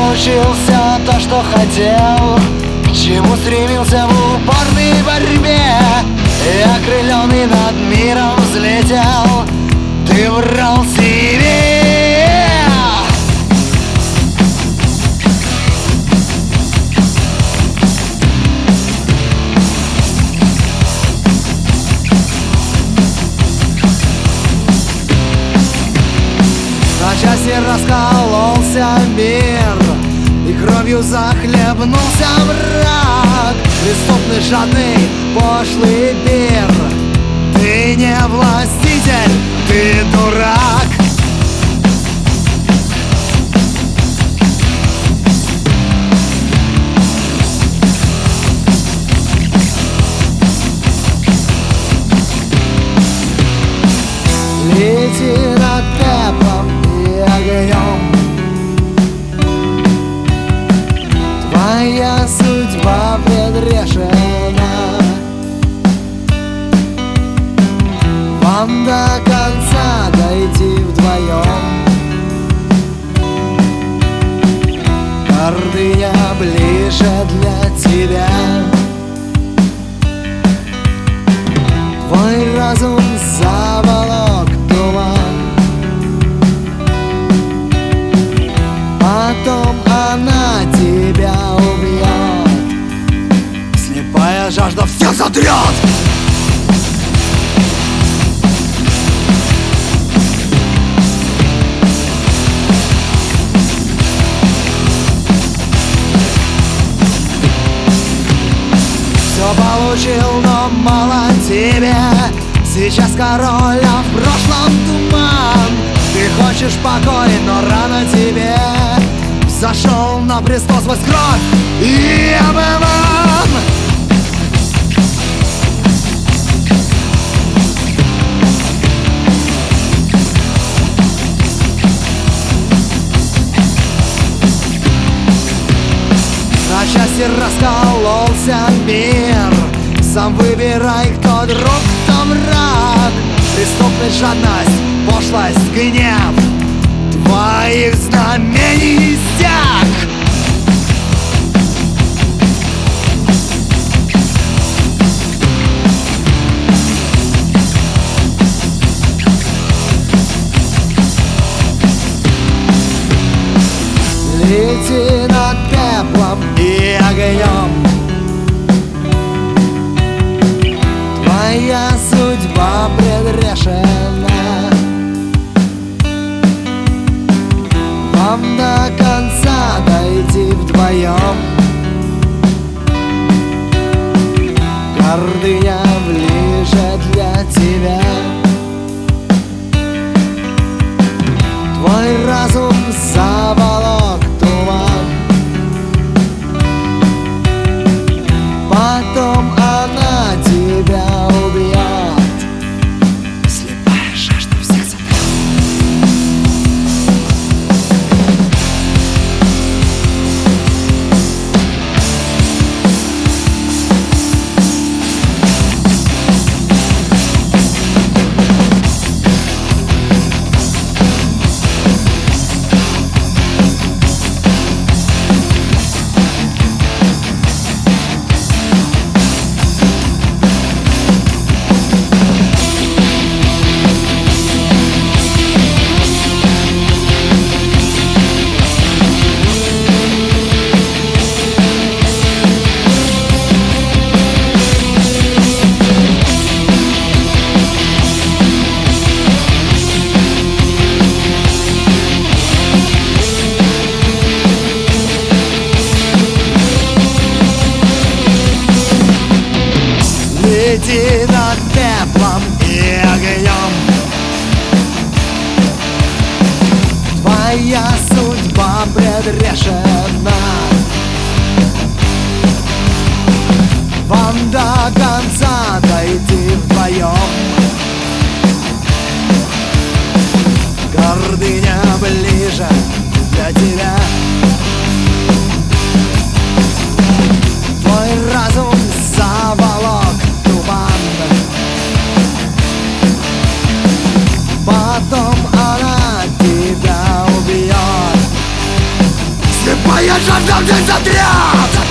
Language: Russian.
получил все то, что хотел, к чему стремился в упорной борьбе. И окрыленный над миром взлетел, ты врал себе. На части раскололся мир, и кровью захлебнулся враг. Преступный, жадный, пошлый пир. Ты не властитель, ты дурак. Лети над пеплом и огнем, твоя судьба предрешена. Вам до конца дойти вдвоем. Гордыня ближе для тебя. Твой разум заволок туман. Потом она тебя убьет. Слепая жажда всех сотрет. Все получил, но мало тебе. Сейчас король, а в прошлом туман. Ты хочешь покой, но рано тебе. Зашел на престол сквозь кровь и обман. На части раскололся мир. Сам выбирай, кто друг, кто враг. Преступность, жадность, пошлость, гнев. Твоих знамений стяг. Лети над пеплом и огнем. Твоя судьба предрешена. Вам до конца дойти вдвоем. Гордыня ближе для тебя. Твой разум заволок туман. Потом она тебя убьет. Слепая жажда всех сотрет. Лети над пеплом и огнем. Твоя судьба предрешена. Вам до конца дойти вдвоем. Гордыня ближе для тебя. Твой разум заволок туман. Потом она тебя убьет. Слепая Моя жажда в день сотрет.